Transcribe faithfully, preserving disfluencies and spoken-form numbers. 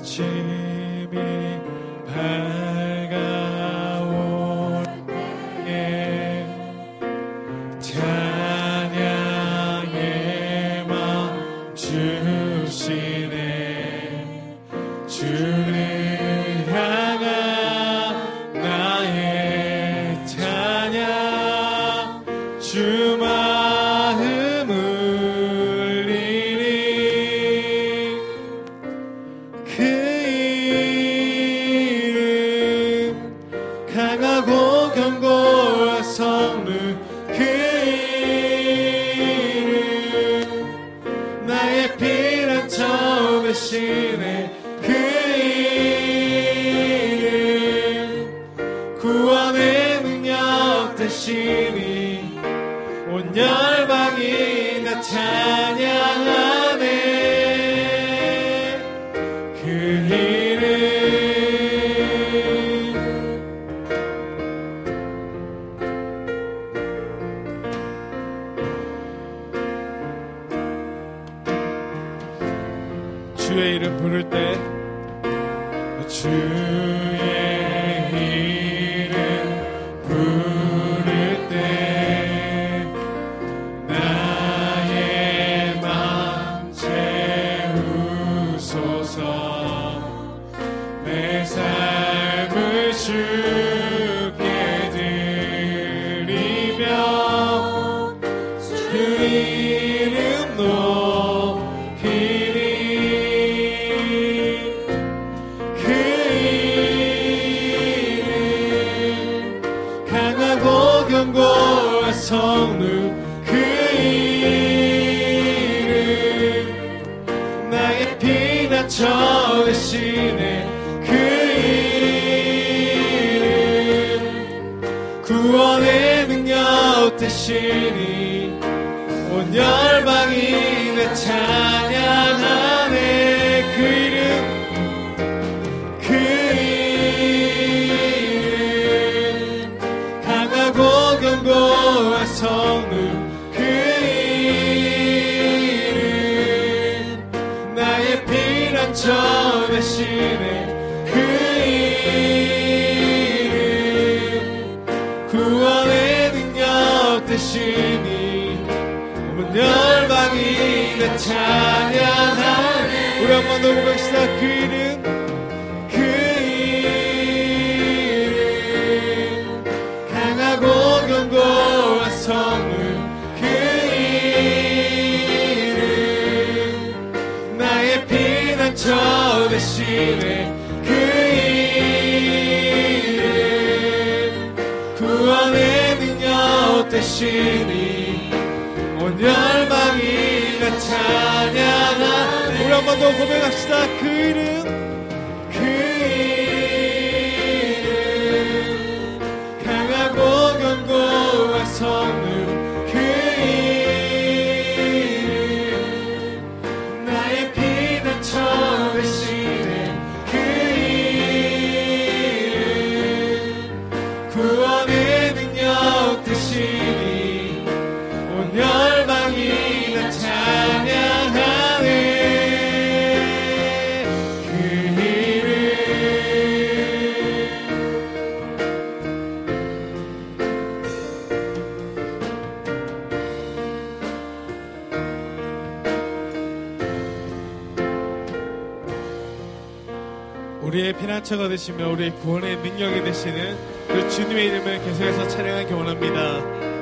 아침이 밝아올 때에 찬양의 맘 주시네. 주를 향한 나의 찬양 주 마음 울리니 그 이름 강하고 견고한 성능 그 이름 나의 피난처 되시네. 그 이름 구원의 능력 되시니 온 열방이 다 찬양하네. 그 이름 주의 이름 부를 때 주의 이름 부를 때 나의 맘 채우소서. 내 삶을 주께 드리며 주 이름 높이리. 그 이름 강하고 견고한 성능 그 이름 나의 피난처 되시네. 그 이름 구원의 능력 되시니 온 열방이 내 찬양하네. 그 이름 그 이름 강하고 견고한 성능 그 이름 나의 피난처 되시네. 그 이름 구원의 능력 되시니 온 열방이 다 찬양하네. 우리 한 번 더 고백시다. 그 이름 그 이름 강하고 견고한 성능 그 이름 나의 피난처 되시네. 그 이름 구원의 능력 되시니 온 열방이 다 찬양하네. 우리 한 번 더 고백합시다. 그 이름 그 이름 강하고 견고한 성능 그 이름 나의 피난처 되시네. 그 이름 구원의 능력 되시니 온 열방이 다 찬양하네. 그 이름 우리의 피난처가 되시며 우리의 구원의 능력이 되시는 그 주님의 이름을 계속해서 찬양하기 원합니다.